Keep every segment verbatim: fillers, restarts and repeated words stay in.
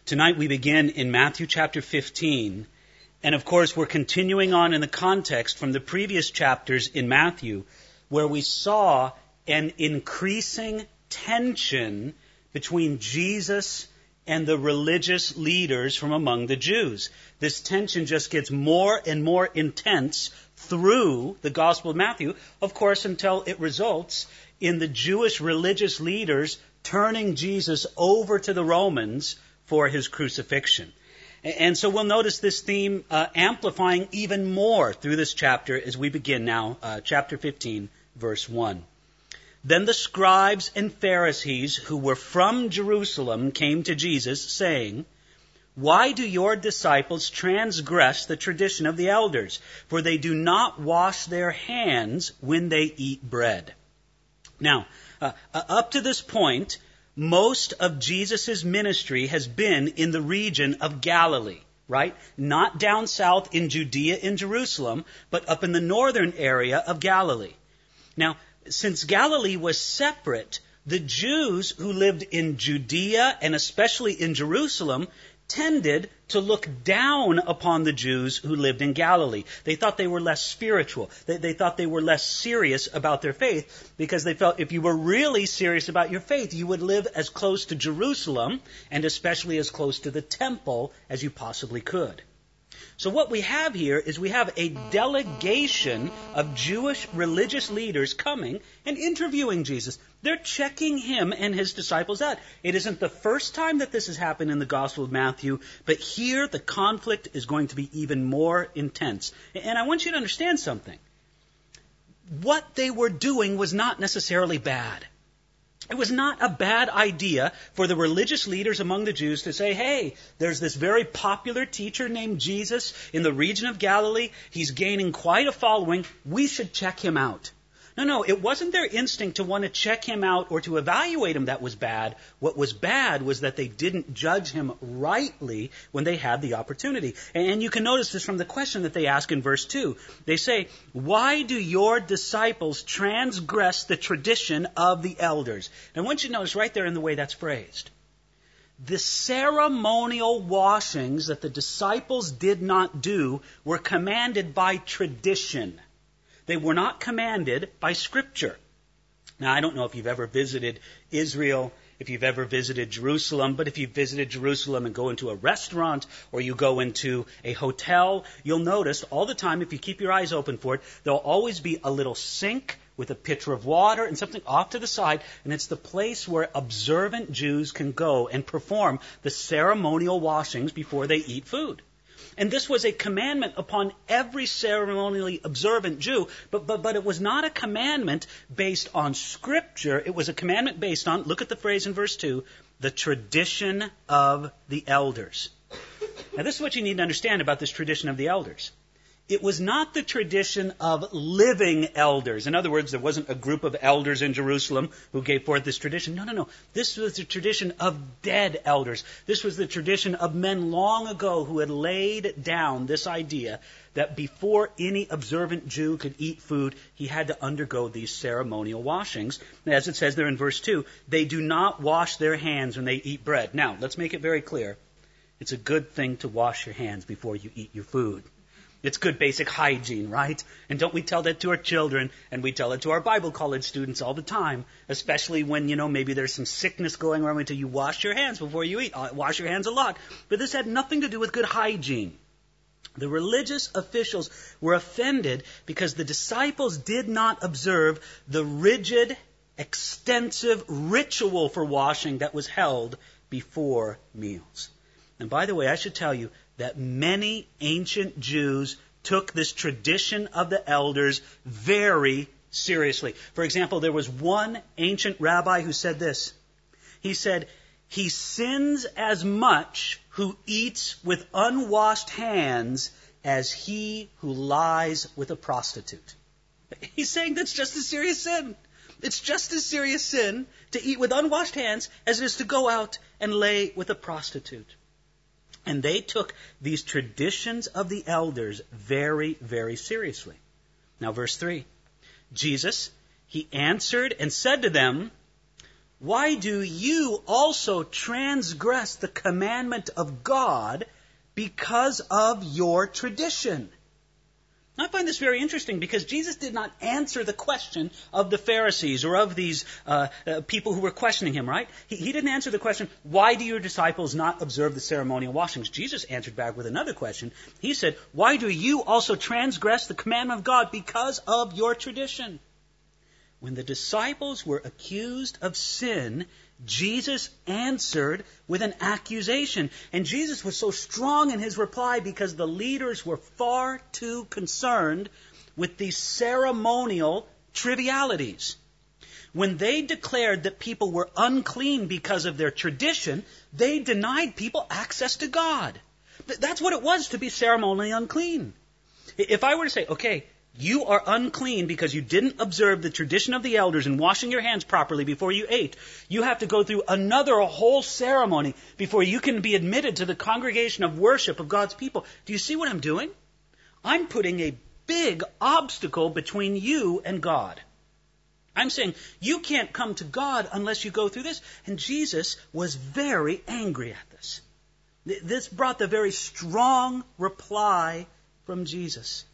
Tonight we begin in Matthew chapter fifteen, and of course we're continuing on in the context from the previous chapters in Matthew, where we saw an increasing tension between Jesus and the religious leaders from among the Jews. This tension just gets more and more intense through the Gospel of Matthew, of course, until it results in the Jewish religious leaders turning Jesus over to the Romans for his crucifixion. And so we'll notice this theme uh, amplifying even more through this chapter as we begin now, uh, chapter fifteen, verse one. Then the scribes and Pharisees who were from Jerusalem came to Jesus, saying, "Why do your disciples transgress the tradition of the elders? For they do not wash their hands when they eat bread." Now, uh, uh, up to this point, most of Jesus' ministry has been in the region of Galilee, right? Not down south in Judea in Jerusalem, but up in the northern area of Galilee. Now, since Galilee was separate, the Jews who lived in Judea and especially in Jerusalem tended to look down upon the Jews who lived in Galilee. They thought they were less spiritual. They, they thought they were less serious about their faith because they felt if you were really serious about your faith, you would live as close to Jerusalem and especially as close to the temple as you possibly could. So what we have here is we have a delegation of Jewish religious leaders coming and interviewing Jesus. They're checking him and his disciples out. It isn't the first time that this has happened in the Gospel of Matthew, but here the conflict is going to be even more intense. And I want you to understand something. What they were doing was not necessarily bad. It was not a bad idea for the religious leaders among the Jews to say, hey, there's this very popular teacher named Jesus in the region of Galilee. He's gaining quite a following. We should check him out. No, no, it wasn't their instinct to want to check him out or to evaluate him that was bad. What was bad was that they didn't judge him rightly when they had the opportunity. And you can notice this from the question that they ask in verse two. They say, "Why do your disciples transgress the tradition of the elders?" And I want you to notice right there in the way that's phrased. The ceremonial washings that the disciples did not do were commanded by tradition. They were not commanded by Scripture. Now, I don't know if you've ever visited Israel, if you've ever visited Jerusalem, but if you've visited Jerusalem and go into a restaurant or you go into a hotel, you'll notice all the time, if you keep your eyes open for it, there'll always be a little sink with a pitcher of water and something off to the side, and it's the place where observant Jews can go and perform the ceremonial washings before they eat food. And this was a commandment upon every ceremonially observant Jew, but, but, but it was not a commandment based on Scripture. It was a commandment based on, look at the phrase in verse two, the tradition of the elders. Now this is what you need to understand about this tradition of the elders. It was not the tradition of living elders. In other words, there wasn't a group of elders in Jerusalem who gave forth this tradition. No, no, no. This was the tradition of dead elders. This was the tradition of men long ago who had laid down this idea that before any observant Jew could eat food, he had to undergo these ceremonial washings. As it says there in verse two, they do not wash their hands when they eat bread. Now, let's make it very clear. It's a good thing to wash your hands before you eat your food. It's good basic hygiene, right? And don't we tell that to our children, and we tell it to our Bible college students all the time, especially when, you know, maybe there's some sickness going around until you wash your hands before you eat. Wash your hands a lot. But this had nothing to do with good hygiene. The religious officials were offended because the disciples did not observe the rigid, extensive ritual for washing that was held before meals. And by the way, I should tell you that many ancient Jews took this tradition of the elders very seriously. For example, there was one ancient rabbi who said this. He said, "He sins as much who eats with unwashed hands as he who lies with a prostitute." He's saying that's just a serious sin. It's just as serious sin to eat with unwashed hands as it is to go out and lay with a prostitute. And they took these traditions of the elders very, very seriously. Now, verse three. Jesus, he answered and said to them, why do you also transgress the commandment of God because of your tradition? I find this very interesting because Jesus did not answer the question of the Pharisees or of these uh, uh, people who were questioning him, right? He, he didn't answer the question, why do your disciples not observe the ceremonial washings? Jesus answered back with another question. He said, why do you also transgress the commandment of God because of your tradition? When the disciples were accused of sin, Jesus answered with an accusation. And Jesus was so strong in his reply because the leaders were far too concerned with these ceremonial trivialities. When they declared that people were unclean because of their tradition, they denied people access to God. That's what it was to be ceremonially unclean. If I were to say, okay, you are unclean because you didn't observe the tradition of the elders in washing your hands properly before you ate. You have to go through another whole ceremony before you can be admitted to the congregation of worship of God's people. Do you see what I'm doing? I'm putting a big obstacle between you and God. I'm saying you can't come to God unless you go through this. And Jesus was very angry at this. This brought the very strong reply from Jesus.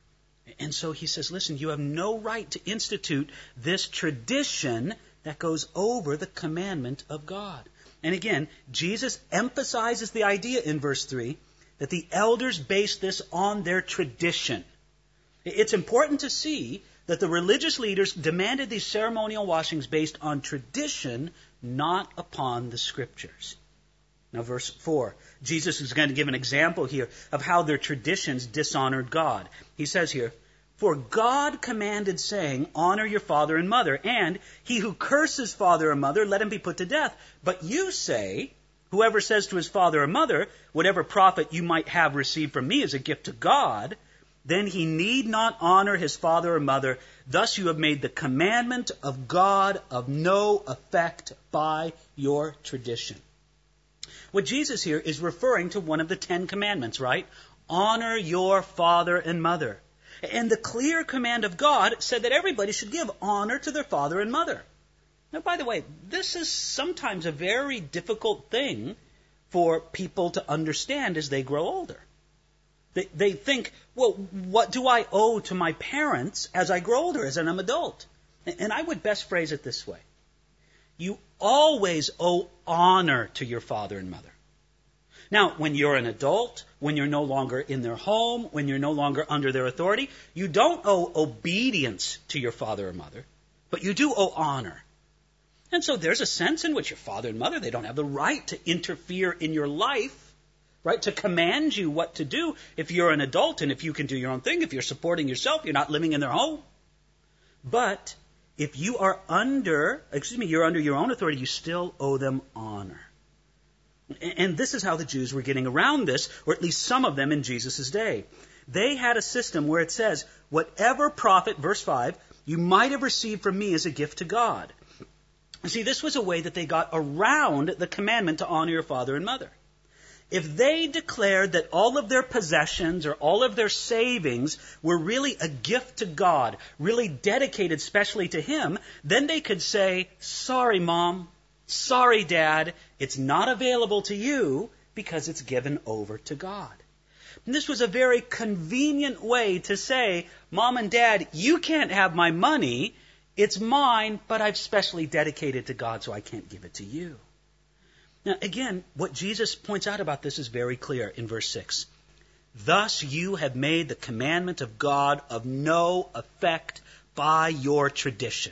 And so he says, listen, you have no right to institute this tradition that goes over the commandment of God. And again, Jesus emphasizes the idea in verse three that the elders based this on their tradition. It's important to see that the religious leaders demanded these ceremonial washings based on tradition, not upon the Scriptures. Now, verse four, Jesus is going to give an example here of how their traditions dishonored God. He says here, for God commanded, saying, honor your father and mother, and he who curses father or mother, let him be put to death. But you say, whoever says to his father or mother, whatever profit you might have received from me is a gift to God, then he need not honor his father or mother. Thus you have made the commandment of God of no effect by your tradition. What Jesus here is referring to one of the Ten Commandments, right? Honor your father and mother. And the clear command of God said that everybody should give honor to their father and mother. Now, by the way, this is sometimes a very difficult thing for people to understand as they grow older. They, they think, well, what do I owe to my parents as I grow older, as an adult? And I would best phrase it this way. You always owe honor to your father and mother. Now, when you're an adult, when you're no longer in their home, when you're no longer under their authority, you don't owe obedience to your father or mother, but you do owe honor. And so there's a sense in which your father and mother, they don't have the right to interfere in your life, right, to command you what to do if you're an adult and if you can do your own thing, if you're supporting yourself, you're not living in their home. But if you are under, excuse me, you're under your own authority, you still owe them honor. And this is how the Jews were getting around this, or at least some of them in Jesus' day. They had a system where it says, whatever profit, verse five, you might have received from me as a gift to God. You see, this was a way that they got around the commandment to honor your father and mother. If they declared that all of their possessions or all of their savings were really a gift to God, really dedicated specially to Him, then they could say, sorry, Mom, sorry, Dad, it's not available to you because it's given over to God. And this was a very convenient way to say, Mom and Dad, you can't have my money. It's mine, but I've specially dedicated to God, so I can't give it to you. Now, again, what Jesus points out about this is very clear in verse six. Thus you have made the commandment of God of no effect by your tradition.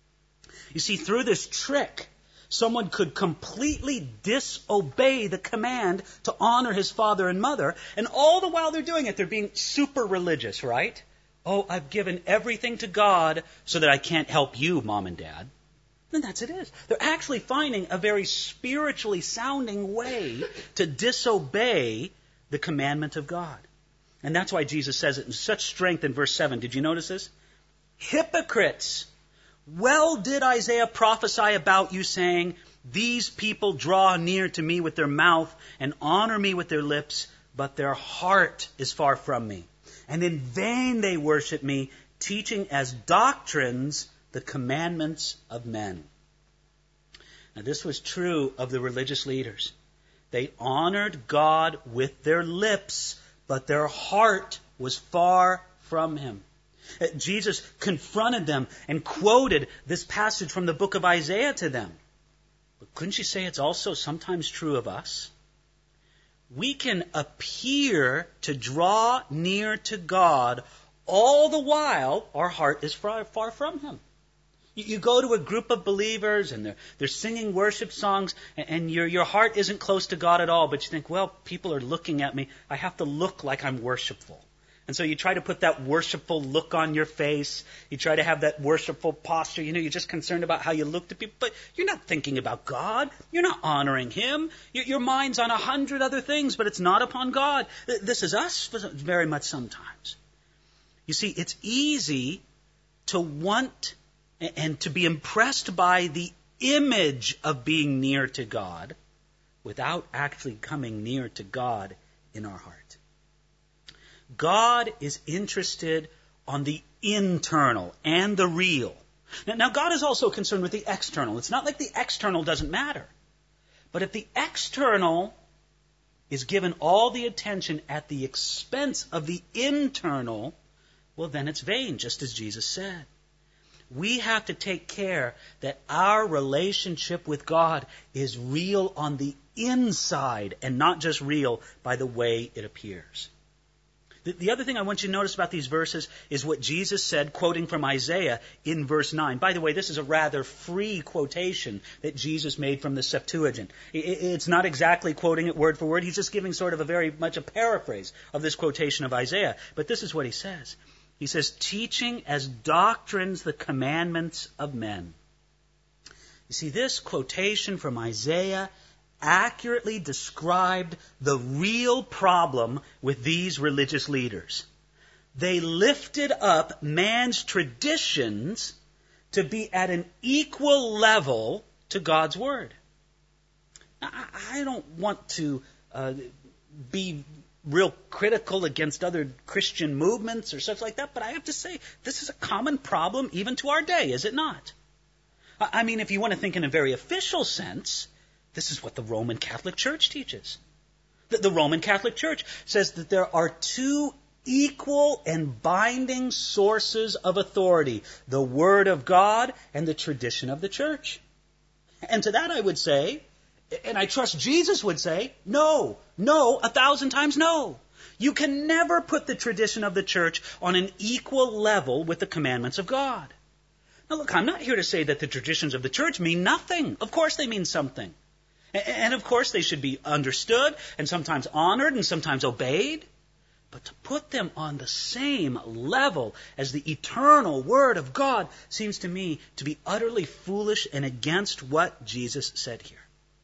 You see, through this trick, someone could completely disobey the command to honor his father and mother, and all the while they're doing it, they're being super religious, right? Oh, I've given everything to God so that I can't help you, Mom and Dad. And that's it is. They're actually finding a very spiritually sounding way to disobey the commandment of God. And that's why Jesus says it in such strength in verse seven. Did you notice this? Hypocrites! Well did Isaiah prophesy about you, saying, these people draw near to me with their mouth and honor me with their lips, but their heart is far from me. And in vain they worship me, teaching as doctrines the commandments of men. Now, this was true of the religious leaders. They honored God with their lips, but their heart was far from Him. Jesus confronted them and quoted this passage from the book of Isaiah to them. But couldn't you say it's also sometimes true of us? We can appear to draw near to God all the while our heart is far, far from Him. You, you go to a group of believers and they're, they're singing worship songs and, and your, your heart isn't close to God at all, but you think, well, people are looking at me. I have to look like I'm worshipful. And so you try to put that worshipful look on your face. You try to have that worshipful posture. You know, you're just concerned about how you look to people. But you're not thinking about God. You're not honoring Him. Your, your mind's on a hundred other things, but it's not upon God. This is us very much sometimes. You see, it's easy to want and to be impressed by the image of being near to God without actually coming near to God in our heart. God is interested on the internal and the real. Now, now, God is also concerned with the external. It's not like the external doesn't matter. But if the external is given all the attention at the expense of the internal, well, then it's vain, just as Jesus said. We have to take care that our relationship with God is real on the inside and not just real by the way it appears. The other thing I want you to notice about these verses is what Jesus said, quoting from Isaiah in verse nine. By the way, this is a rather free quotation that Jesus made from the Septuagint. It's not exactly quoting it word for word. He's just giving sort of a very much a paraphrase of this quotation of Isaiah. But this is what he says. He says, teaching as doctrines the commandments of men. You see, this quotation from Isaiah accurately described the real problem with these religious leaders. They lifted up man's traditions to be at an equal level to God's Word. Now, I don't want to uh, be real critical against other Christian movements or such like that, but I have to say, this is a common problem even to our day, is it not? I mean, if you want to think in a very official sense, this is what the Roman Catholic Church teaches. The, the Roman Catholic Church says that there are two equal and binding sources of authority, the Word of God and the tradition of the Church. And to that I would say, and I trust Jesus would say, no, no, a thousand times no. You can never put the tradition of the Church on an equal level with the commandments of God. Now look, I'm not here to say that the traditions of the Church mean nothing. Of course they mean something. And of course they should be understood and sometimes honored and sometimes obeyed. But to put them on the same level as the eternal Word of God seems to me to be utterly foolish and against what Jesus said here.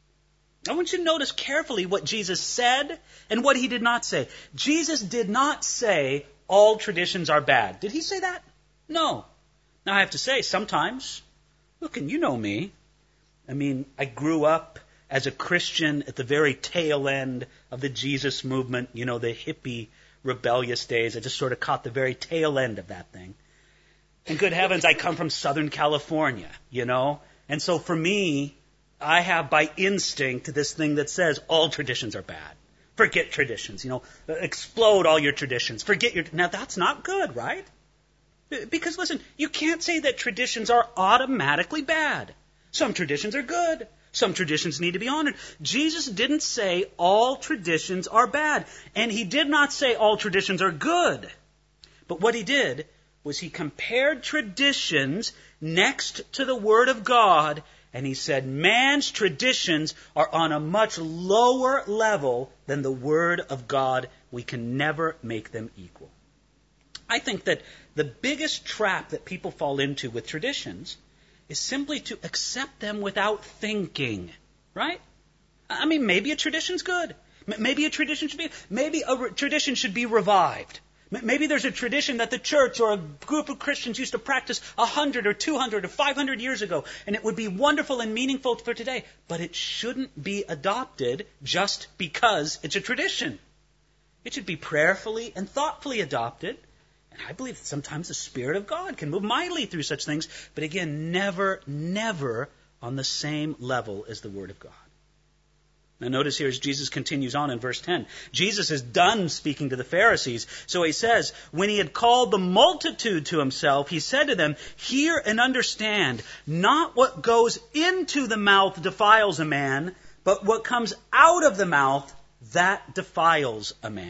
I want you to notice carefully what Jesus said and what He did not say. Jesus did not say all traditions are bad. Did He say that? No. Now I have to say, sometimes, look, and you know me, I mean, I grew up as a Christian at the very tail end of the Jesus movement, you know, the hippie, rebellious days. I just sort of caught the very tail end of that thing. And good heavens, I come from Southern California, you know. And so for me, I have by instinct this thing that says all traditions are bad. Forget traditions, you know. Explode all your traditions. Forget your... Now that's not good, right? Because listen, you can't say that traditions are automatically bad. Some traditions are good. Some traditions need to be honored. Jesus didn't say all traditions are bad. And He did not say all traditions are good. But what He did was He compared traditions next to the Word of God, and He said man's traditions are on a much lower level than the Word of God. We can never make them equal. I think that the biggest trap that people fall into with traditions is simply to accept them without thinking, right? I mean, maybe a tradition's good. Maybe a tradition should be, maybe a re- tradition should be revived. Maybe there's a tradition that the church or a group of Christians used to practice a hundred or two hundred or five hundred years ago, and it would be wonderful and meaningful for today. But it shouldn't be adopted just because it's a tradition. It should be prayerfully and thoughtfully adopted. And I believe that sometimes the Spirit of God can move mightily through such things, but again, never, never on the same level as the Word of God. Now notice here as Jesus continues on in verse ten. Jesus is done speaking to the Pharisees. So he says, when he had called the multitude to himself, he said to them, hear and understand, not what goes into the mouth defiles a man, but what comes out of the mouth, that defiles a man.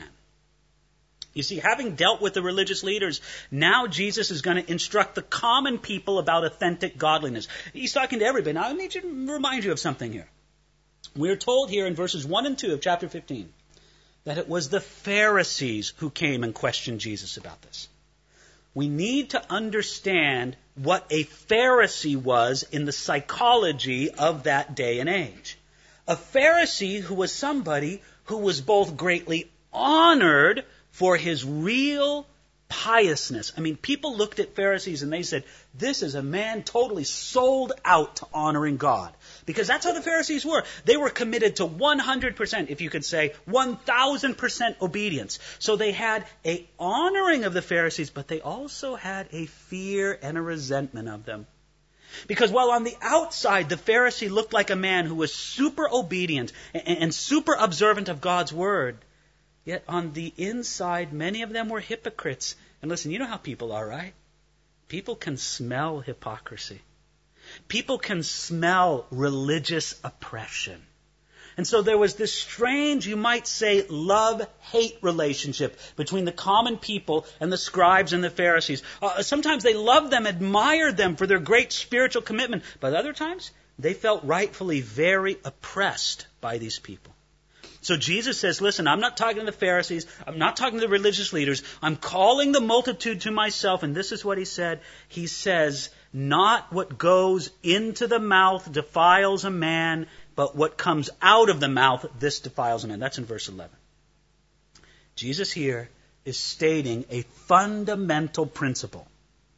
You see, having dealt with the religious leaders, now Jesus is going to instruct the common people about authentic godliness. He's talking to everybody. Now I need to remind you of something here. We're told here in verses one and two of chapter fifteen that it was the Pharisees who came and questioned Jesus about this. We need to understand what a Pharisee was in the psychology of that day and age. A Pharisee who was somebody who was both greatly honored for his real piousness. I mean, people looked at Pharisees and they said, this is a man totally sold out to honoring God. Because that's how the Pharisees were. They were committed to one hundred percent, if you could say, one thousand percent obedience. So they had a honoring of the Pharisees, but they also had a fear and a resentment of them. Because while on the outside the Pharisee looked like a man who was super obedient and super observant of God's word, yet on the inside many of them were hypocrites. And listen, you know how people are, right? People can smell hypocrisy. People can smell religious oppression. And so there was this strange, you might say, love-hate relationship between the common people and the scribes and the Pharisees. Uh, sometimes they loved them, admired them for their great spiritual commitment. But other times, they felt rightfully very oppressed by these people. So Jesus says, listen, I'm not talking to the Pharisees. I'm not talking to the religious leaders. I'm calling the multitude to myself. And this is what he said. He says, not what goes into the mouth defiles a man, but what comes out of the mouth, this defiles a man. That's in verse eleven. Jesus here is stating a fundamental principle.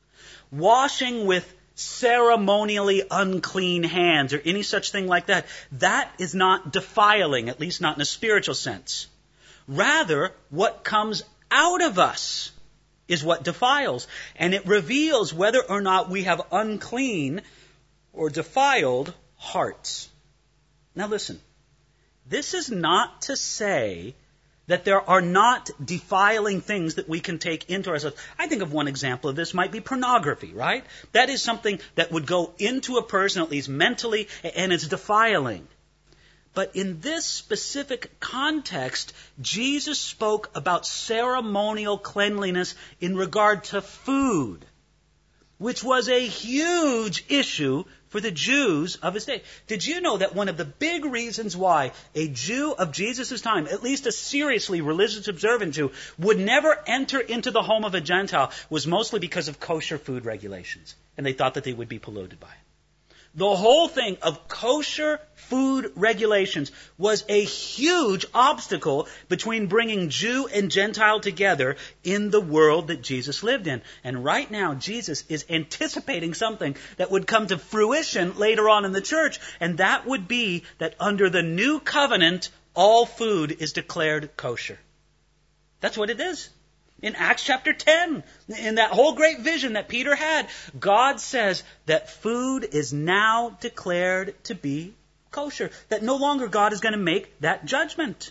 Washing with ceremonially unclean hands or any such thing like that, that is not defiling, at least not in a spiritual sense. Rather, what comes out of us is what defiles. And it reveals whether or not we have unclean or defiled hearts. Now listen, this is not to say that there are not defiling things that we can take into ourselves. I think of one example of this might be pornography, right? That is something that would go into a person, at least mentally, and it's defiling. But in this specific context, Jesus spoke about ceremonial cleanliness in regard to food, which was a huge issue for the Jews of his day. Did you know that one of the big reasons why a Jew of Jesus' time, at least a seriously religious observant Jew, would never enter into the home of a Gentile was mostly because of kosher food regulations, and they thought that they would be polluted by it. The whole thing of kosher food regulations was a huge obstacle between bringing Jew and Gentile together in the world that Jesus lived in. And right now, Jesus is anticipating something that would come to fruition later on in the church, and that would be that under the new covenant, all food is declared kosher. That's what it is. In Acts chapter ten, in that whole great vision that Peter had, God says that food is now declared to be kosher. That no longer God is going to make that judgment.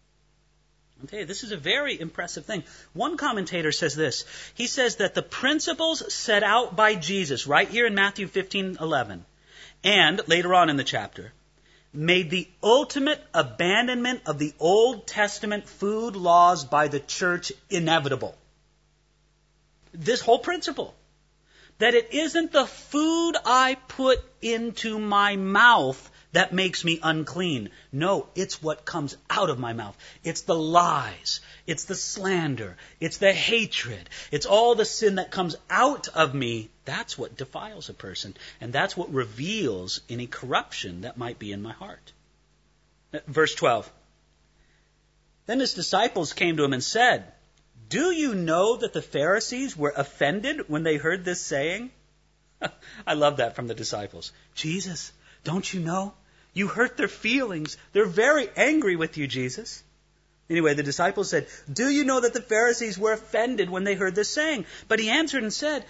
Okay, this is a very impressive thing. One commentator says this. He says that the principles set out by Jesus, right here in Matthew fifteen eleven, and later on in the chapter, made the ultimate abandonment of the Old Testament food laws by the church inevitable. This whole principle, that it isn't the food I put into my mouth that makes me unclean. No, it's what comes out of my mouth. It's the lies. It's the slander. It's the hatred. It's all the sin that comes out of me. That's what defiles a person. And that's what reveals any corruption that might be in my heart. Verse twelve. Then his disciples came to him and said, "Do you know that the Pharisees were offended when they heard this saying?" I love that from the disciples. Jesus, don't you know? You hurt their feelings. They're very angry with you, Jesus. Anyway, the disciples said, "Do you know that the Pharisees were offended when they heard this saying?" But he answered and said,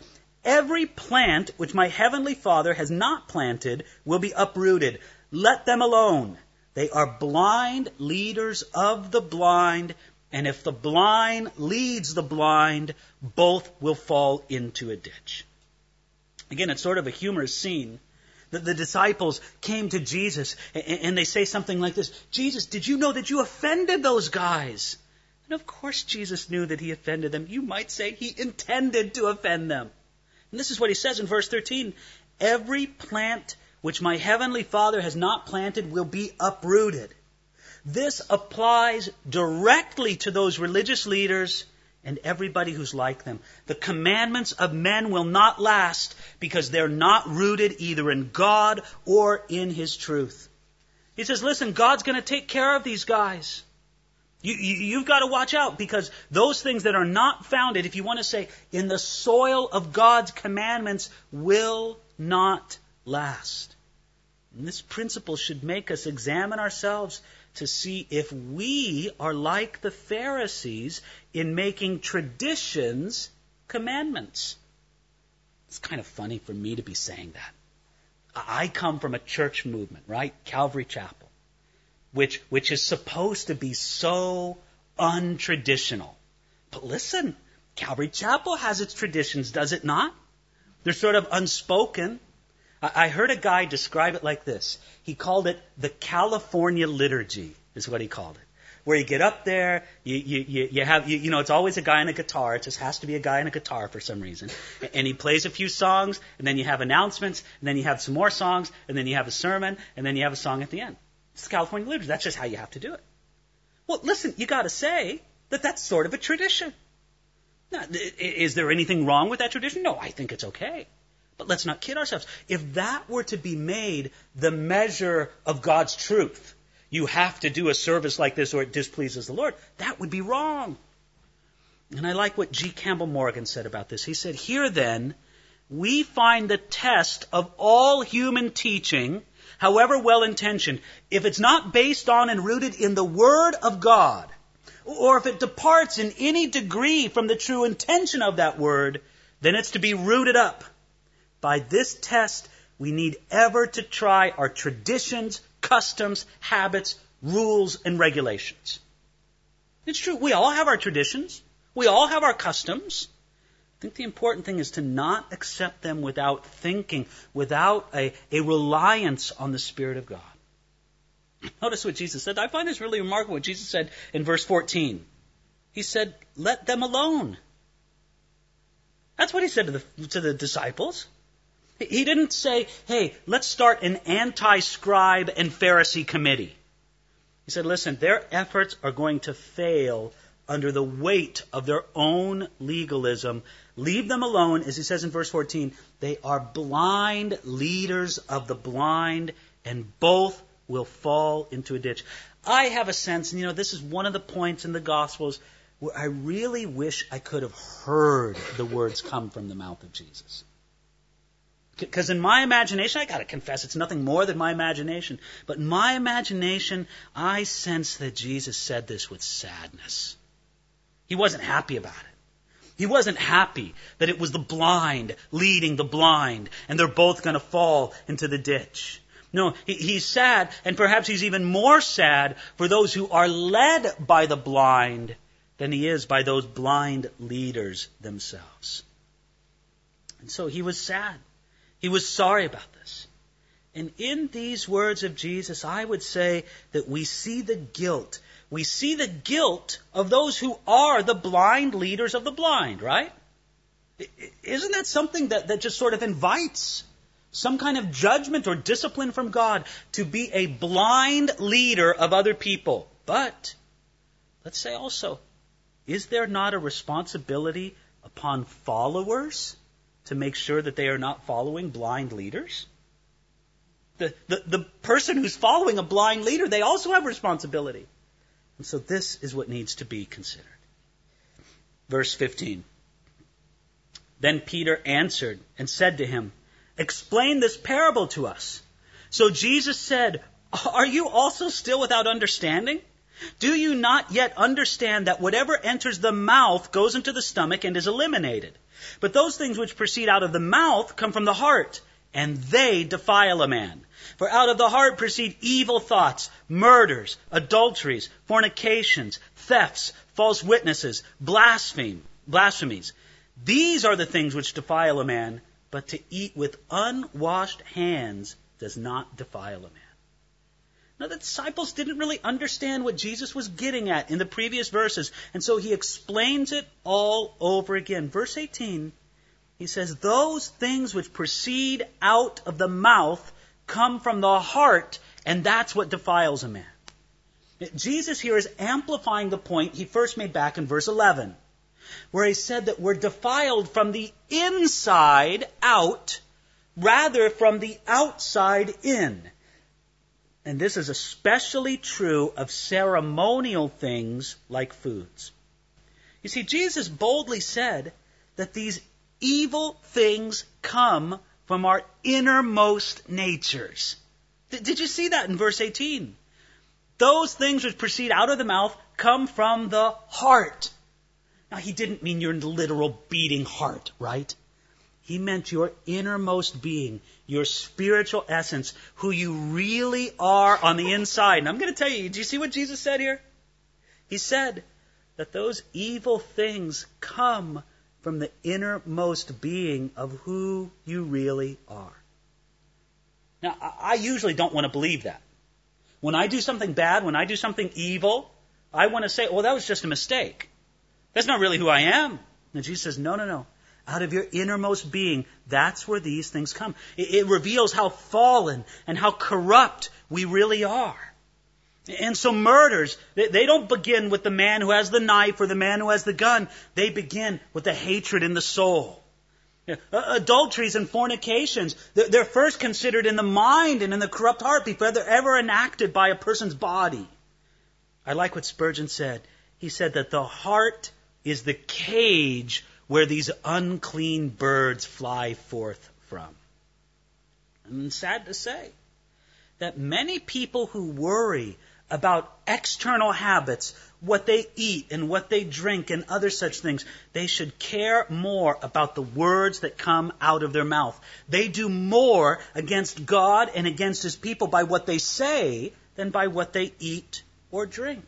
Every plant which my heavenly Father has not planted will be uprooted. Let them alone. They are blind leaders of the blind, and if the blind leads the blind, both will fall into a ditch. Again, it's sort of a humorous scene. The, the disciples came to Jesus, and, and they say something like this: Jesus, did you know that you offended those guys? And of course Jesus knew that he offended them. You might say he intended to offend them. And this is what he says in verse thirteen. Every plant which my heavenly Father has not planted will be uprooted. This applies directly to those religious leaders and everybody who's like them. The commandments of men will not last because they're not rooted either in God or in His truth. He says, listen, God's going to take care of these guys. You, you, you've got to watch out, because those things that are not founded, if you want to say, in the soil of God's commandments, will not last. And this principle should make us examine ourselves to see if we are like the Pharisees in making traditions commandments. It's kind of funny for me to be saying that. I come from a church movement, right? Calvary Chapel, which, which is supposed to be so untraditional. But listen, Calvary Chapel has its traditions, does it not? They're sort of unspoken. I heard a guy describe it like this. He called it the California liturgy, is what he called it. Where you get up there, you, you, you have, you, you know, it's always a guy on a guitar. It just has to be a guy on a guitar for some reason. And he plays a few songs, and then you have announcements, and then you have some more songs, and then you have a sermon, and then you have a song at the end. It's the California liturgy. That's just how you have to do it. Well, listen, you got to say that that's sort of a tradition. Now, is there anything wrong with that tradition? No, I think it's okay. But let's not kid ourselves. If that were to be made the measure of God's truth, you have to do a service like this or it displeases the Lord, that would be wrong. And I like what G. Campbell Morgan said about this. He said, here then, we find the test of all human teaching, however well-intentioned, if it's not based on and rooted in the Word of God, or if it departs in any degree from the true intention of that Word, then it's to be rooted up. By this test, we need ever to try our traditions, customs, habits, rules, and regulations. It's true. We all have our traditions. We all have our customs. I think the important thing is to not accept them without thinking, without a, a reliance on the Spirit of God. Notice what Jesus said. I find this really remarkable what Jesus said in verse fourteen. He said, let them alone. That's what he said to the, to the disciples. He didn't say, hey, let's start an anti-scribe and Pharisee committee. He said, listen, their efforts are going to fail under the weight of their own legalism. Leave them alone, as he says in verse fourteen. They are blind leaders of the blind, and both will fall into a ditch. I have a sense, and you know, this is one of the points in the Gospels where I really wish I could have heard the words come from the mouth of Jesus. Because in my imagination, I got to confess, it's nothing more than my imagination. But in my imagination, I sense that Jesus said this with sadness. He wasn't happy about it. He wasn't happy that it was the blind leading the blind, and they're both going to fall into the ditch. No, he, he's sad, and perhaps he's even more sad for those who are led by the blind than he is by those blind leaders themselves. And so he was sad. He was sorry about this. And in these words of Jesus, I would say that we see the guilt. We see the guilt of those who are the blind leaders of the blind, right? Isn't that something that, that just sort of invites some kind of judgment or discipline from God to be a blind leader of other people? But, let's say also, is there not a responsibility upon followers to make sure that they are not following blind leaders? The, the, the person who's following a blind leader, they also have responsibility. And so this is what needs to be considered. Verse fifteen. Then Peter answered and said to him, explain this parable to us. So Jesus said, are you also still without understanding? Do you not yet understand that whatever enters the mouth goes into the stomach and is eliminated? But those things which proceed out of the mouth come from the heart, and they defile a man. For out of the heart proceed evil thoughts, murders, adulteries, fornications, thefts, false witnesses, blaspheme, blasphemies. These are the things which defile a man, but to eat with unwashed hands does not defile a man. Now, the disciples didn't really understand what Jesus was getting at in the previous verses, and so he explains it all over again. Verse eighteen, he says, those things which proceed out of the mouth come from the heart, and that's what defiles a man. Jesus here is amplifying the point he first made back in verse eleven, where he said that we're defiled from the inside out, rather from the outside in. And this is especially true of ceremonial things like foods. You see, Jesus boldly said that these evil things come from our innermost natures. Th- did you see that in verse eighteen? Those things which proceed out of the mouth come from the heart. Now, he didn't mean your literal beating heart, right? He meant your innermost being, your spiritual essence, who you really are on the inside. And I'm going to tell you, do you see what Jesus said here? He said that those evil things come from the innermost being of who you really are. Now, I usually don't want to believe that. When I do something bad, when I do something evil, I want to say, well, that was just a mistake. That's not really who I am. And Jesus says, no, no, no. Out of your innermost being, that's where these things come. It, it reveals how fallen and how corrupt we really are. And so murders, they, they don't begin with the man who has the knife or the man who has the gun. They begin with the hatred in the soul. Yeah, adulteries and fornications, they're, they're first considered in the mind and in the corrupt heart before they're ever enacted by a person's body. I like what Spurgeon said. He said that the heart is the cage where these unclean birds fly forth from. And it's sad to say that many people who worry about external habits, what they eat and what they drink and other such things, they should care more about the words that come out of their mouth. They do more against God and against His people by what they say than by what they eat or drink.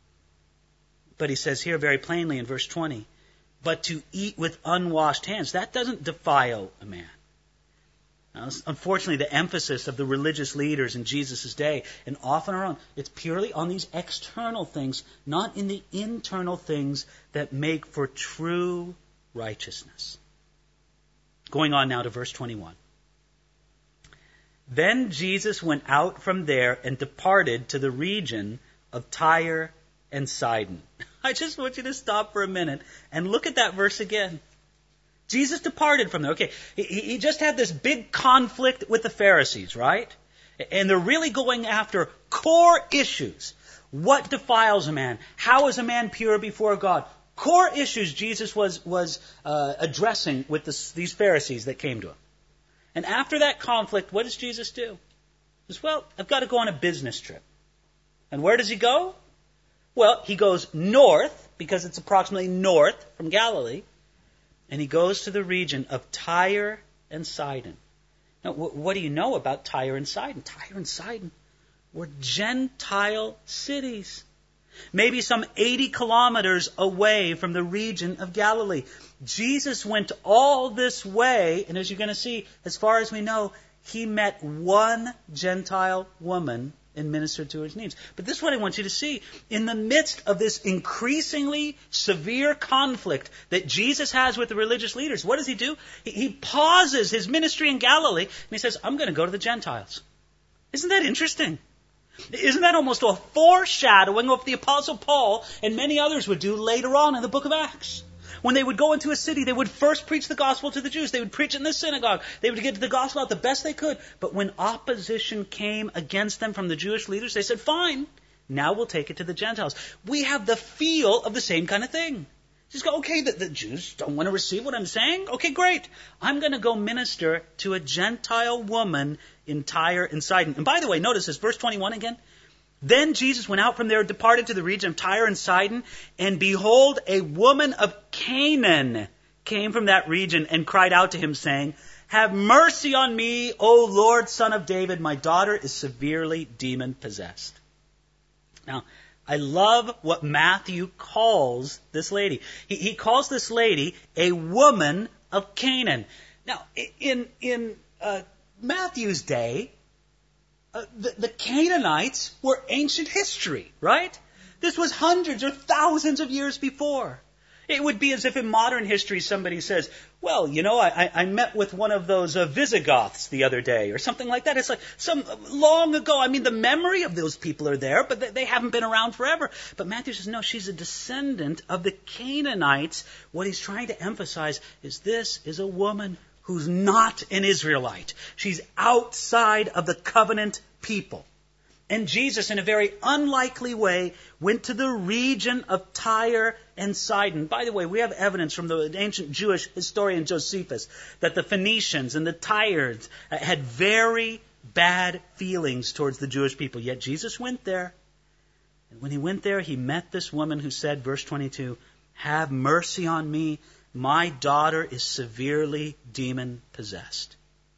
But he says here very plainly in verse twenty, but to eat with unwashed hands, that doesn't defile a man. Now, unfortunately, the emphasis of the religious leaders in Jesus' day, and often around, it's purely on these external things, not in the internal things that make for true righteousness. Going on now to verse twenty-one. Then Jesus went out from there and departed to the region of Tyre and Sidon. I just want you to stop for a minute and look at that verse again. Jesus departed from there. Okay, he, he just had this big conflict with the Pharisees, right? And they're really going after core issues. What defiles a man? How is a man pure before God? Core issues Jesus was, was uh, addressing with this, these Pharisees that came to him. And after that conflict, what does Jesus do? He says, well, I've got to go on a business trip. And where does he go? Well, he goes north, because it's approximately north from Galilee, and he goes to the region of Tyre and Sidon. Now, what do you know about Tyre and Sidon? Tyre and Sidon were Gentile cities, maybe some eighty kilometers away from the region of Galilee. Jesus went all this way, and as you're going to see, as far as we know, he met one Gentile woman and ministered to his needs. But this is what I want you to see. In the midst of this increasingly severe conflict that Jesus has with the religious leaders, what does he do? He, he pauses his ministry in Galilee and he says, I'm going to go to the Gentiles. Isn't that interesting? Isn't that almost a foreshadowing of what the Apostle Paul and many others would do later on in the book of Acts? When they would go into a city, they would first preach the gospel to the Jews. They would preach it in the synagogue. They would get the gospel out the best they could. But when opposition came against them from the Jewish leaders, they said, fine, now we'll take it to the Gentiles. We have the feel of the same kind of thing. Just go, okay, the, the Jews don't want to receive what I'm saying? Okay, great. I'm going to go minister to a Gentile woman in Tyre and Sidon. And by the way, notice this, verse twenty-one again. Then Jesus went out from there, departed to the region of Tyre and Sidon, and behold, a woman of Canaan came from that region and cried out to him, saying, have mercy on me, O Lord, Son of David. My daughter is severely demon-possessed. Now, I love what Matthew calls this lady. He, he calls this lady a woman of Canaan. Now, in, in uh, Matthew's day, Uh, the, the Canaanites were ancient history, right? This was hundreds or thousands of years before. It would be as if in modern history somebody says, well, you know, I, I met with one of those uh, Visigoths the other day or something like that. It's like some long ago. I mean, the memory of those people are there, but they, they haven't been around forever. But Matthew says, no, she's a descendant of the Canaanites. What he's trying to emphasize is this is a woman who's not an Israelite. She's outside of the covenant people. And Jesus, in a very unlikely way, went to the region of Tyre and Sidon. By the way, we have evidence from the ancient Jewish historian Josephus that the Phoenicians and the Tyres had very bad feelings towards the Jewish people. Yet Jesus went there. And when he went there, he met this woman who said, verse twenty-two, have mercy on me. My daughter is severely demon-possessed.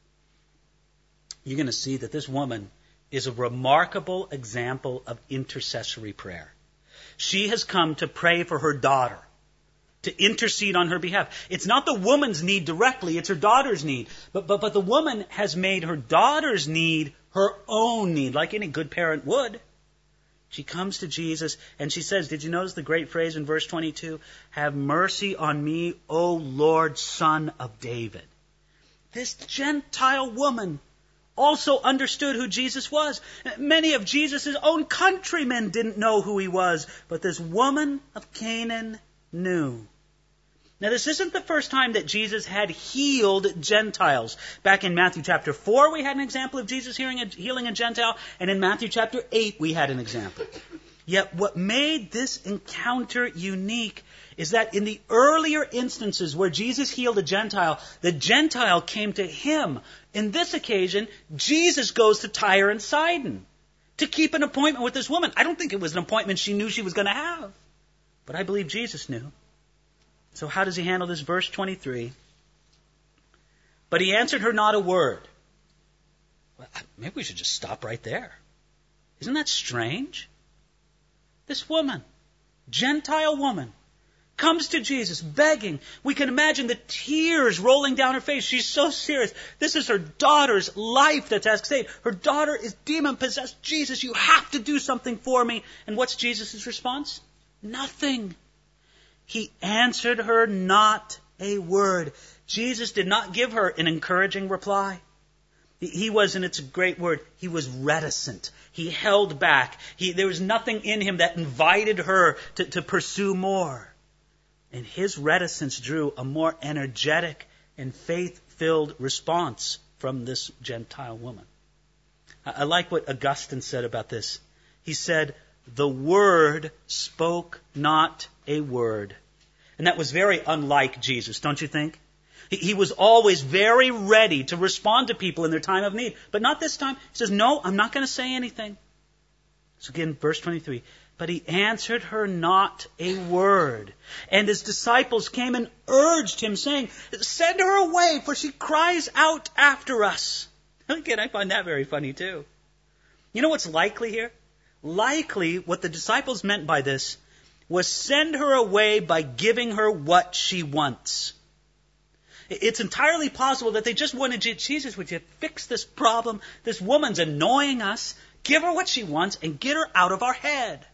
You're going to see that this woman is a remarkable example of intercessory prayer. She has come to pray for her daughter, to intercede on her behalf. It's not the woman's need directly, it's her daughter's need. But, but, but the woman has made her daughter's need her own need, like any good parent would. She comes to Jesus and she says, did you notice the great phrase in verse twenty-two? Have mercy on me, O Lord, Son of David. This Gentile woman also understood who Jesus was. Many of Jesus' own countrymen didn't know who he was, but this woman of Canaan knew. Now, this isn't the first time that Jesus had healed Gentiles. Back in Matthew chapter four, we had an example of Jesus healing a, healing a Gentile, and in Matthew chapter eight, we had an example. Yet what made this encounter unique is that in the earlier instances where Jesus healed a Gentile, the Gentile came to him. In this occasion, Jesus goes to Tyre and Sidon to keep an appointment with this woman. I don't think it was an appointment she knew she was going to have, but I believe Jesus knew. So how does he handle this? Verse twenty-three. But he answered her not a word. Well, maybe we should just stop right there. Isn't that strange? This woman, Gentile woman, comes to Jesus begging. We can imagine the tears rolling down her face. She's so serious. This is her daughter's life that's at stake. Her daughter is demon-possessed. Jesus, you have to do something for me. And what's Jesus' response? Nothing. He answered her not a word. Jesus did not give her an encouraging reply. He was, and it's a great word, he was reticent. He held back. He, there was nothing in him that invited her to, to pursue more. And his reticence drew a more energetic and faith-filled response from this Gentile woman. I, I like what Augustine said about this. He said, the Word spoke not a word. And that was very unlike Jesus, don't you think? He, he was always very ready to respond to people in their time of need. But not this time. He says, no, I'm not going to say anything. So again, verse twenty-three. But he answered her not a word. And his disciples came and urged him, saying, send her away, for she cries out after us. Again, I find that very funny too. You know what's likely here? Likely, what the disciples meant by this was send her away by giving her what she wants. It's entirely possible that they just wanted Jesus, would you fix this problem? This woman's annoying us. Give her what she wants and get her out of our head.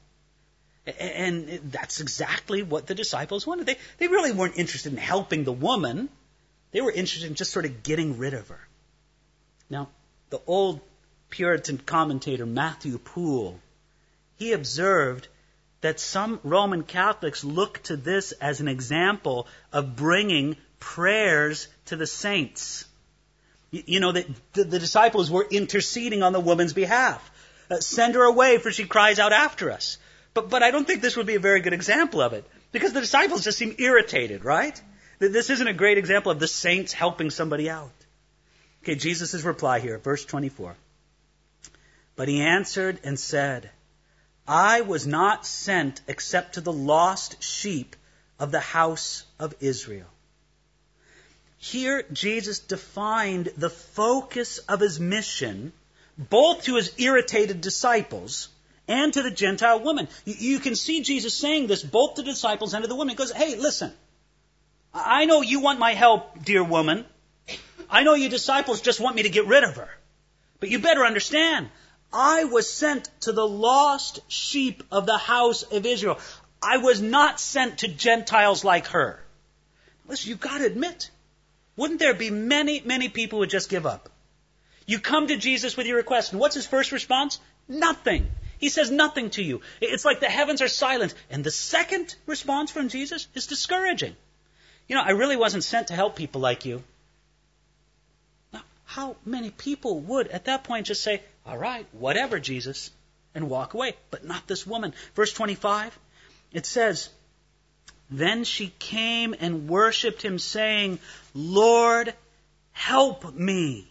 And that's exactly what the disciples wanted. They, they really weren't interested in helping the woman. They were interested in just sort of getting rid of her. Now, the old Puritan commentator Matthew Poole, he observed that some Roman Catholics look to this as an example of bringing prayers to the saints. You, you know, that the, the disciples were interceding on the woman's behalf. Uh, send her away, for she cries out after us. But, but I don't think this would be a very good example of it, because the disciples just seem irritated, right? This isn't a great example of the saints helping somebody out. Okay, Jesus' reply here, verse twenty-four. But he answered and said, I was not sent except to the lost sheep of the house of Israel. Here, Jesus defined the focus of his mission, both to his irritated disciples and to the Gentile woman. You can see Jesus saying this both to the disciples and to the woman. He goes, hey, listen, I know you want my help, dear woman. I know you disciples just want me to get rid of her. But you better understand, I was sent to the lost sheep of the house of Israel. I was not sent to Gentiles like her. Listen, you've got to admit, wouldn't there be many, many people who would just give up? You come to Jesus with your request, and what's his first response? Nothing. He says nothing to you. It's like the heavens are silent. And the second response from Jesus is discouraging. You know, I really wasn't sent to help people like you. Now, how many people would at that point just say, all right, whatever, Jesus, and walk away? But not this woman. Verse twenty-five, it says, then she came and worshipped him, saying, Lord, help me.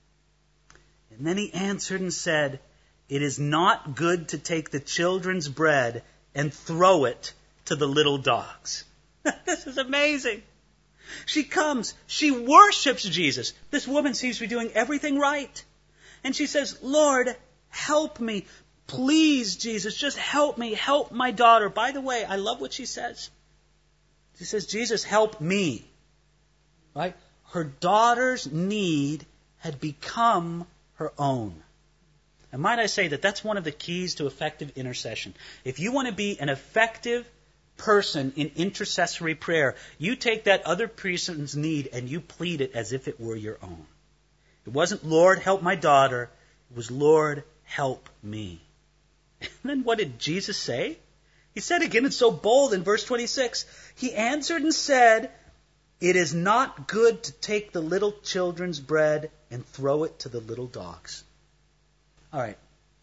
And then he answered and said, it is not good to take the children's bread and throw it to the little dogs. This is amazing. She comes, she worships Jesus. This woman seems to be doing everything right. And she says, Lord, help me. Please, Jesus, just help me. Help my daughter. By the way, I love what she says. She says, Jesus, help me. Right? Her daughter's need had become her own. And might I say that that's one of the keys to effective intercession. If you want to be an effective person in intercessory prayer, you take that other person's need and you plead it as if it were your own. It wasn't, Lord, help my daughter. It was, Lord, help me. And then what did Jesus say? He said again, it's so bold in verse twenty-six. He answered and said, it is not good to take the little children's bread and throw it to the little dogs. All right.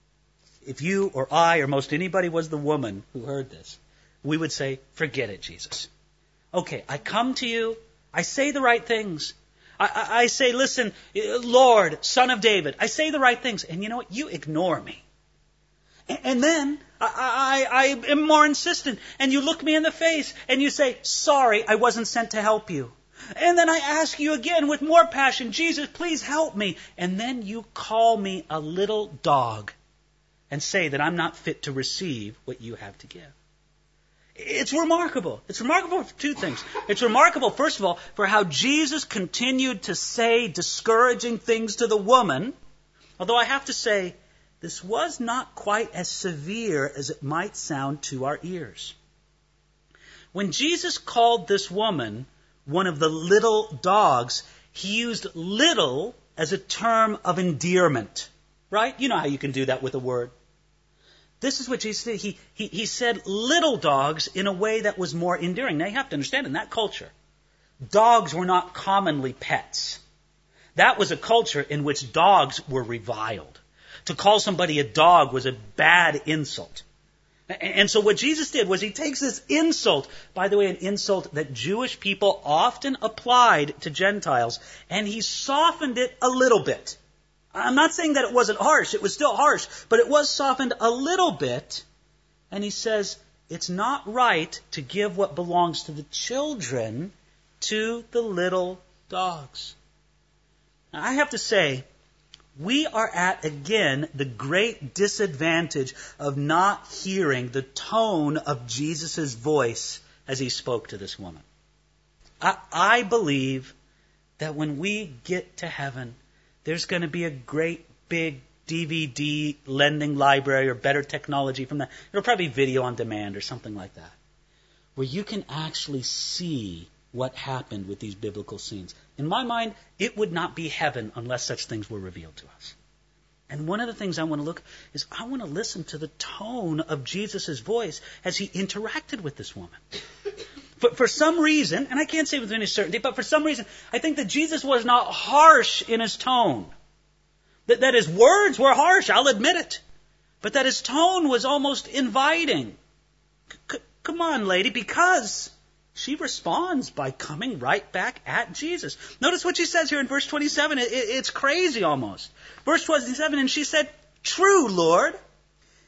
If you or I or most anybody was the woman who heard this, we would say, forget it, Jesus. Okay, I come to you. I say the right things. I, I, I say, listen, Lord, Son of David. I say the right things. And you know what? You ignore me. And, and then I, I, I am more insistent. And you look me in the face and you say, sorry, I wasn't sent to help you. And then I ask you again with more passion, Jesus, please help me. And then you call me a little dog and say that I'm not fit to receive what you have to give. It's remarkable. It's remarkable for two things. It's remarkable, first of all, for how Jesus continued to say discouraging things to the woman, although I have to say, this was not quite as severe as it might sound to our ears. When Jesus called this woman one of the little dogs, he used little as a term of endearment. Right? You know how you can do that with a word. This is what Jesus did. He, he, he said little dogs in a way that was more endearing. Now you have to understand, in that culture, dogs were not commonly pets. That was a culture in which dogs were reviled. To call somebody a dog was a bad insult. And so what Jesus did was he takes this insult, by the way, an insult that Jewish people often applied to Gentiles, and he softened it a little bit. I'm not saying that it wasn't harsh. It was still harsh, but it was softened a little bit. And he says, it's not right to give what belongs to the children to the little dogs. Now, I have to say, we are at, again, the great disadvantage of not hearing the tone of Jesus' voice as he spoke to this woman. I, I believe that when we get to heaven, there's going to be a great big D V D lending library or better technology from that. It'll probably be video on demand or something like that, where you can actually see what happened with these biblical scenes. In my mind, it would not be heaven unless such things were revealed to us. And one of the things I want to look is I want to listen to the tone of Jesus' voice as he interacted with this woman. For, for some reason, and I can't say with any certainty, but for some reason, I think that Jesus was not harsh in his tone. That, that his words were harsh, I'll admit it. But that his tone was almost inviting. C- come on, lady, because she responds by coming right back at Jesus. Notice what she says here in verse twenty-seven. It, it, it's crazy almost. Verse twenty-seven, and she said, "True, Lord,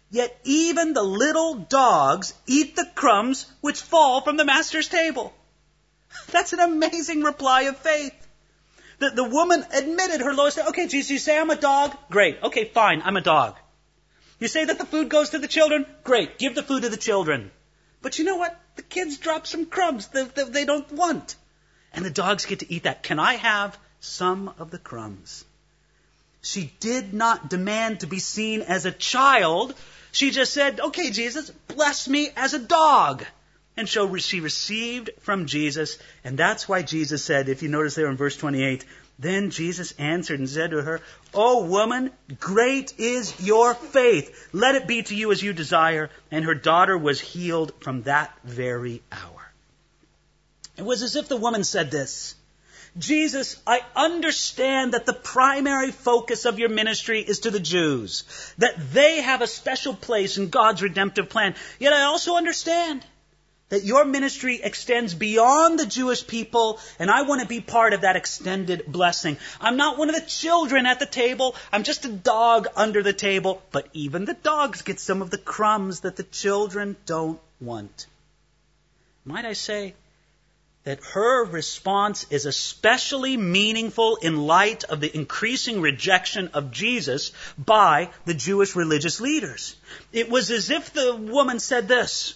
Yet even the little dogs eat the crumbs which fall from the master's table. That's an amazing reply of faith. The, the woman admitted her lowest. Okay, Jesus, you say I'm a dog? Great. Okay, fine, I'm a dog. You say that the food goes to the children? Great, give the food to the children. But you know what? The kids drop some crumbs that, that they don't want. And the dogs get to eat that. Can I have some of the crumbs? She did not demand to be seen as a child. She just said, okay, Jesus, bless me as a dog. And so she received from Jesus. And that's why Jesus said, if you notice there in verse twenty-eight, then Jesus answered and said to her, O woman, great is your faith. Let it be to you as you desire. And her daughter was healed from that very hour. It was as if the woman said this, Jesus, I understand that the primary focus of your ministry is to the Jews, that they have a special place in God's redemptive plan. Yet I also understand that your ministry extends beyond the Jewish people, and I want to be part of that extended blessing. I'm not one of the children at the table. I'm just a dog under the table. But even the dogs get some of the crumbs that the children don't want. Might I say that her response is especially meaningful in light of the increasing rejection of Jesus by the Jewish religious leaders. It was as if the woman said this,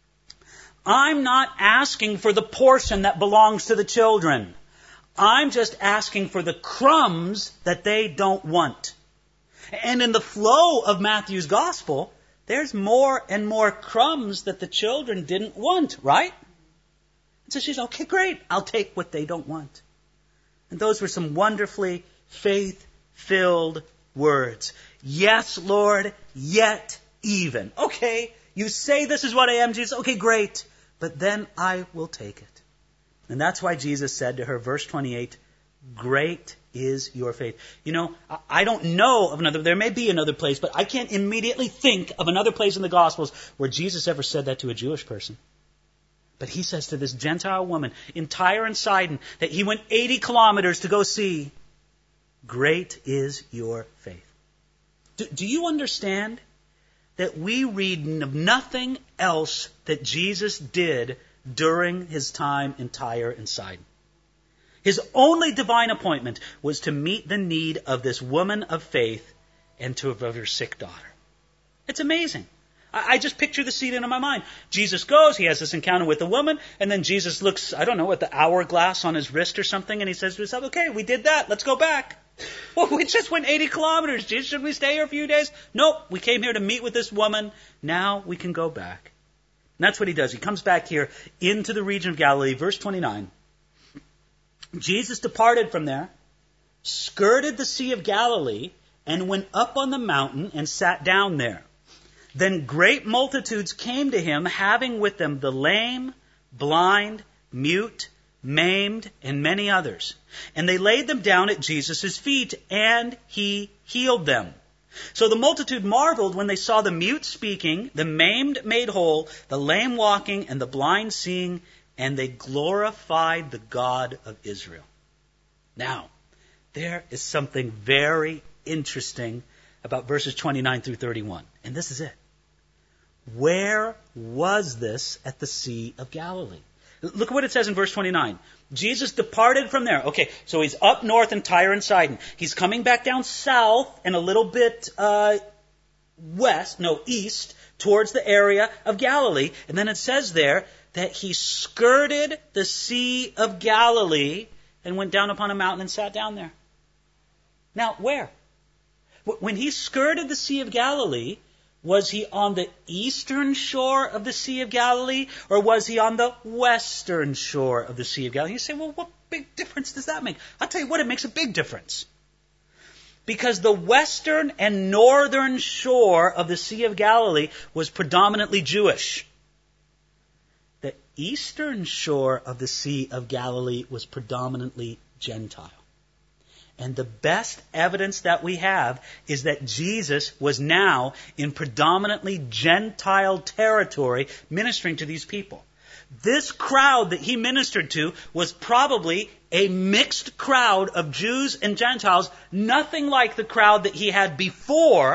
I'm not asking for the portion that belongs to the children. I'm just asking for the crumbs that they don't want. And in the flow of Matthew's gospel, there's more and more crumbs that the children didn't want, right? And so she's, okay, great, I'll take what they don't want. And those were some wonderfully faith-filled words. Yes, Lord, yet even. Okay, you say this is what I am, Jesus. Okay, great. But then I will take it. And that's why Jesus said to her, verse twenty-eight, great is your faith. You know, I don't know of another, there may be another place, but I can't immediately think of another place in the Gospels where Jesus ever said that to a Jewish person. But he says to this Gentile woman in Tyre and Sidon that he went eighty kilometers to go see, great is your faith. Do, do you understand that we read of nothing else that Jesus did during his time in Tyre and Sidon? His only divine appointment was to meet the need of this woman of faith and to of her sick daughter. It's amazing. I, I just picture the scene in my mind. Jesus goes, he has this encounter with the woman, and then Jesus looks, I don't know, at the hourglass on his wrist or something, and he says to himself, okay, we did that, let's go back. Well, we just went eighty kilometers. Jesus, should we stay here a few days? Nope, we came here to meet with this woman. Now we can go back. And that's what he does. He comes back here into the region of Galilee. Verse twenty-nine. Jesus departed from there, skirted the Sea of Galilee, and went up on the mountain and sat down there. Then great multitudes came to him, having with them the lame, blind, mute, maimed, and many others. And they laid them down at Jesus' feet, and he healed them. So the multitude marveled when they saw the mute speaking, the maimed made whole, the lame walking, and the blind seeing, and they glorified the God of Israel. Now, there is something very interesting about verses twenty-nine through thirty-one. And this is it. Where was this at the Sea of Galilee? Look at what it says in verse twenty-nine. Jesus departed from there. Okay, so he's up north in Tyre and Sidon. He's coming back down south and a little bit uh, west, no, east, towards the area of Galilee. And then it says there that he skirted the Sea of Galilee and went down upon a mountain and sat down there. Now, where? When he skirted the Sea of Galilee, was he on the eastern shore of the Sea of Galilee, or was he on the western shore of the Sea of Galilee? You say, well, what big difference does that make? I'll tell you what, it makes a big difference. Because the western and northern shore of the Sea of Galilee was predominantly Jewish. The eastern shore of the Sea of Galilee was predominantly Gentile. And the best evidence that we have is that Jesus was now in predominantly Gentile territory ministering to these people. This crowd that he ministered to was probably a mixed crowd of Jews and Gentiles, nothing like the crowd that he had before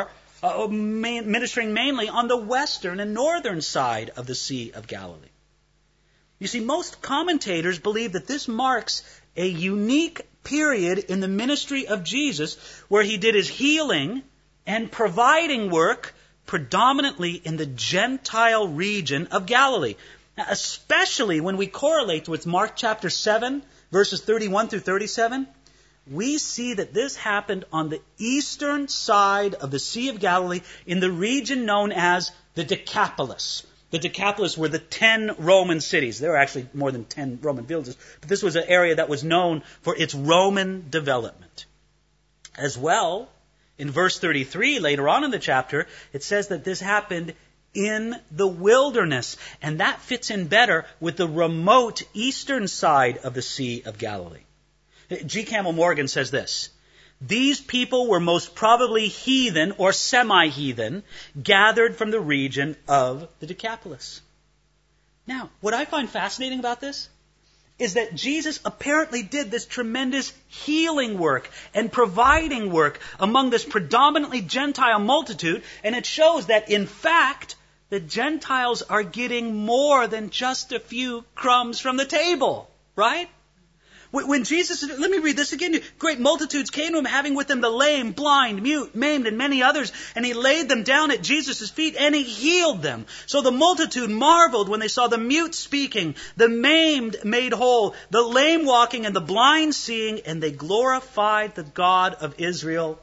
uh, ministering mainly on the western and northern side of the Sea of Galilee. You see, most commentators believe that this marks a unique period in the ministry of Jesus where he did his healing and providing work predominantly in the Gentile region of Galilee. Now, especially when we correlate with Mark chapter seven, verses thirty-one through thirty-seven, we see that this happened on the eastern side of the Sea of Galilee in the region known as the Decapolis. The Decapolis were the ten Roman cities. There were actually more than ten Roman villages, but this was an area that was known for its Roman development. As well, in verse thirty-three, later on in the chapter, it says that this happened in the wilderness, and that fits in better with the remote eastern side of the Sea of Galilee. G. Campbell Morgan says this: these people were most probably heathen or semi-heathen, gathered from the region of the Decapolis. Now, what I find fascinating about this is that Jesus apparently did this tremendous healing work and providing work among this predominantly Gentile multitude, and it shows that, in fact, the Gentiles are getting more than just a few crumbs from the table, right? When Jesus, let me read this again. Great multitudes came to him, having with them the lame, blind, mute, maimed, and many others. And he laid them down at Jesus' feet, and he healed them. So the multitude marveled when they saw the mute speaking, the maimed made whole, the lame walking, and the blind seeing, and they glorified the God of Israel.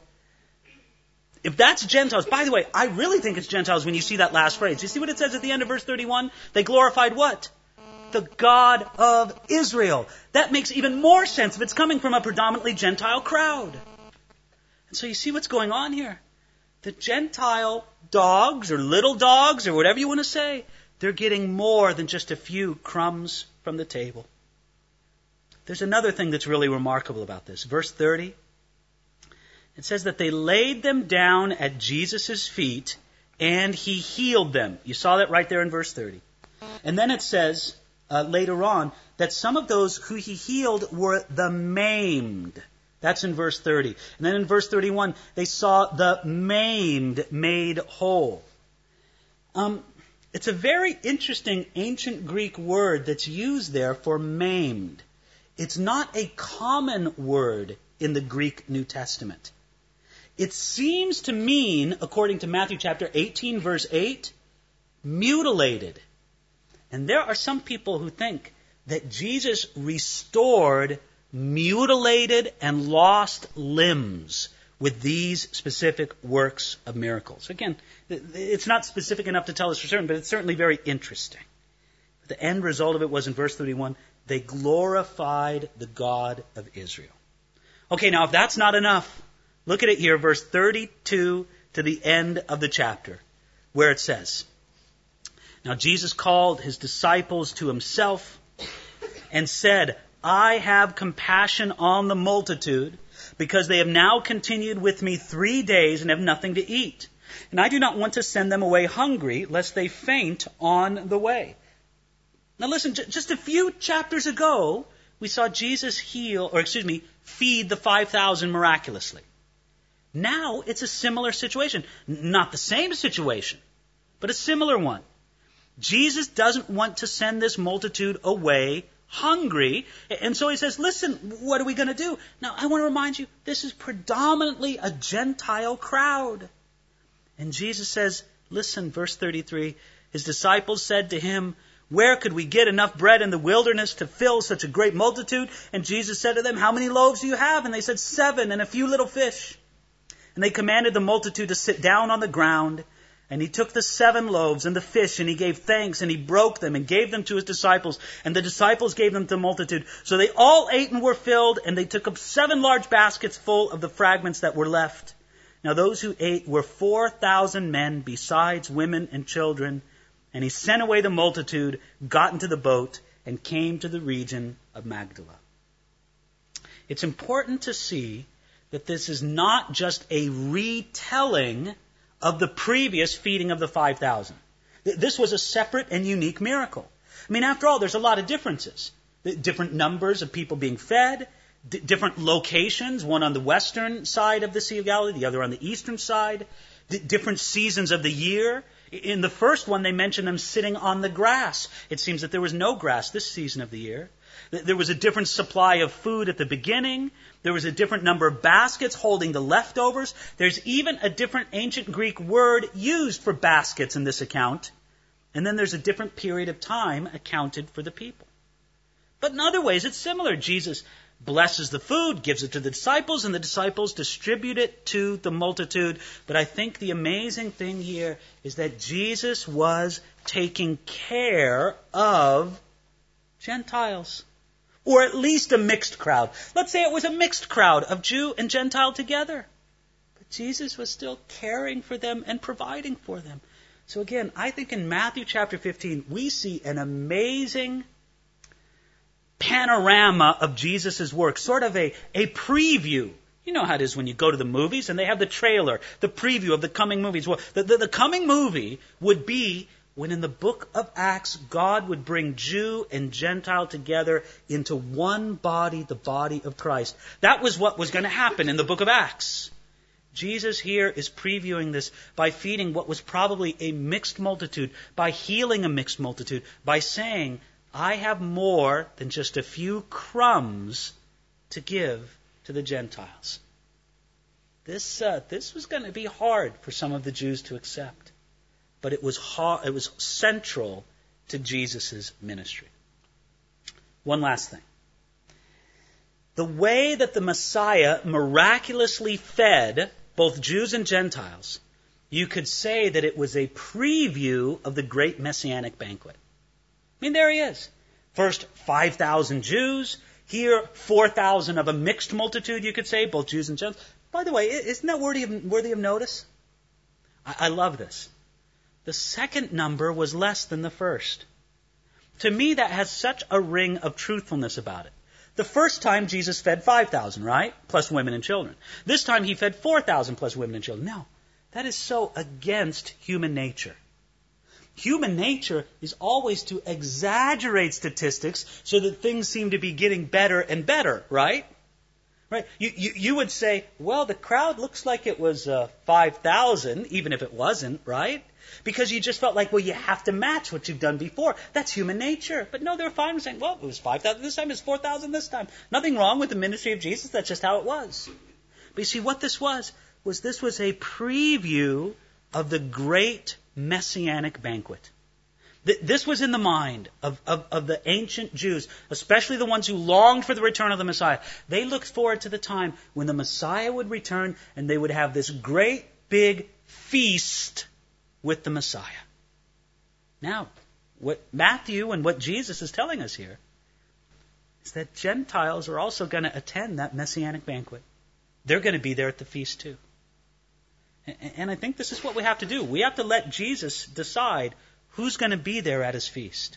If that's Gentiles, by the way, I really think it's Gentiles when you see that last phrase. You see what it says at the end of verse thirty-one? They glorified what? The God of Israel. That makes even more sense if it's coming from a predominantly Gentile crowd. And so you see what's going on here. The Gentile dogs, or little dogs, or whatever you want to say, they're getting more than just a few crumbs from the table. There's another thing that's really remarkable about this. Verse thirty, it says that they laid them down at Jesus' feet, and he healed them. You saw that right there in verse thirty. And then it says, Uh, later on, that some of those who he healed were the maimed. That's in verse thirty. And then in verse thirty-one, they saw the maimed made whole. Um, it's a very interesting ancient Greek word that's used there for maimed. It's not a common word in the Greek New Testament. It seems to mean, according to Matthew chapter eighteen, verse eight, mutilated. And there are some people who think that Jesus restored mutilated and lost limbs with these specific works of miracles. Again, it's not specific enough to tell us for certain, but it's certainly very interesting. The end result of it was in verse thirty-one, they glorified the God of Israel. Okay, now if that's not enough, look at it here, verse thirty-two to the end of the chapter, where it says, now Jesus called his disciples to himself and said, I have compassion on the multitude, because they have now continued with me three days and have nothing to eat. And I do not want to send them away hungry, lest they faint on the way. Now listen, just a few chapters ago, we saw Jesus heal, or excuse me, feed the five thousand miraculously. Now it's a similar situation. Not the same situation, but a similar one. Jesus doesn't want to send this multitude away hungry. And so he says, listen, what are we going to do? Now, I want to remind you, this is predominantly a Gentile crowd. And Jesus says, listen, verse thirty-three, his disciples said to him, where could we get enough bread in the wilderness to fill such a great multitude? And Jesus said to them, how many loaves do you have? And they said, seven, and a few little fish. And they commanded the multitude to sit down on the ground. And he took the seven loaves and the fish, and he gave thanks, and he broke them and gave them to his disciples. And the disciples gave them to the multitude. So they all ate and were filled, and they took up seven large baskets full of the fragments that were left. Now those who ate were four thousand men, besides women and children. And he sent away the multitude, got into the boat, and came to the region of Magdala. It's important to see that this is not just a retelling of the previous feeding of the five thousand. This was a separate and unique miracle. I mean, after all, there's a lot of differences. Different numbers of people being fed, d- different locations, one on the western side of the Sea of Galilee, the other on the eastern side. D- different seasons of the year. In the first one, they mention them sitting on the grass. It seems that there was no grass this season of the year. There was a different supply of food at the beginning. There was a different number of baskets holding the leftovers. There's even a different ancient Greek word used for baskets in this account. And then there's a different period of time accounted for the people. But in other ways, it's similar. Jesus blesses the food, gives it to the disciples, and the disciples distribute it to the multitude. But I think the amazing thing here is that Jesus was taking care of Gentiles. Or at least a mixed crowd. Let's say it was a mixed crowd of Jew and Gentile together. But Jesus was still caring for them and providing for them. So again, I think in Matthew chapter fifteen, we see an amazing panorama of Jesus' work, sort of a, a preview. You know how it is when you go to the movies and they have the trailer, the preview of the coming movies. Well, the, the, the coming movie would be when in the book of Acts, God would bring Jew and Gentile together into one body, the body of Christ. That was what was going to happen in the book of Acts. Jesus here is previewing this by feeding what was probably a mixed multitude, by healing a mixed multitude, by saying, I have more than just a few crumbs to give to the Gentiles. This uh, this was going to be hard for some of the Jews to accept, but it was hard, it was central to Jesus' ministry. One last thing. The way that the Messiah miraculously fed both Jews and Gentiles, you could say that it was a preview of the great Messianic banquet. I mean, there he is. First, five thousand Jews. Here, four thousand of a mixed multitude, you could say, both Jews and Gentiles. By the way, isn't that worthy of, worthy of notice? I, I love this. The second number was less than the first. To me, that has such a ring of truthfulness about it. The first time, Jesus fed five thousand, right? Plus women and children. This time, he fed four thousand plus women and children. No, that is so against human nature. Human nature is always to exaggerate statistics so that things seem to be getting better and better, right? Right? You, you, you would say, well, the crowd looks like it was uh, five thousand, even if it wasn't, right? Because you just felt like, well, you have to match what you've done before. That's human nature. But no, they're fine saying, well, it was five thousand this time, it's four thousand this time. Nothing wrong with the ministry of Jesus. That's just how it was. But you see, what this was, was this was a preview of the great Messianic banquet. This was in the mind of, of, of the ancient Jews, especially the ones who longed for the return of the Messiah. They looked forward to the time when the Messiah would return and they would have this great big feast with the Messiah. Now, what Matthew and what Jesus is telling us here is that Gentiles are also going to attend that Messianic banquet. They're going to be there at the feast too. And I think this is what we have to do. We have to let Jesus decide who's going to be there at his feast.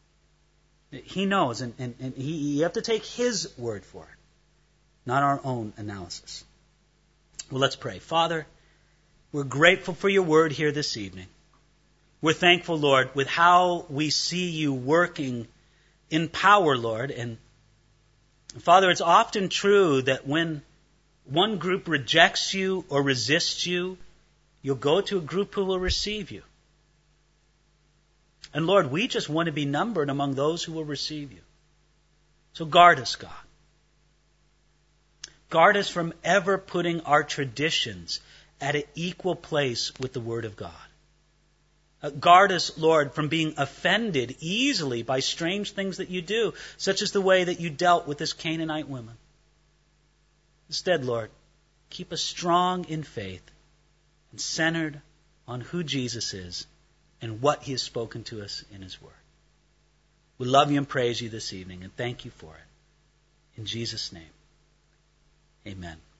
He knows, and, and, and he, you have to take his word for it, not our own analysis. Well, let's pray. Father, we're grateful for your word here this evening. We're thankful, Lord, with how we see you working in power, Lord. And Father, it's often true that when one group rejects you or resists you, you'll go to a group who will receive you. And Lord, we just want to be numbered among those who will receive you. So guard us, God. Guard us from ever putting our traditions at an equal place with the Word of God. Uh, guard us, Lord, from being offended easily by strange things that you do, such as the way that you dealt with this Canaanite woman. Instead, Lord, keep us strong in faith and centered on who Jesus is and what he has spoken to us in his word. We love you and praise you this evening and thank you for it. In Jesus' name, amen.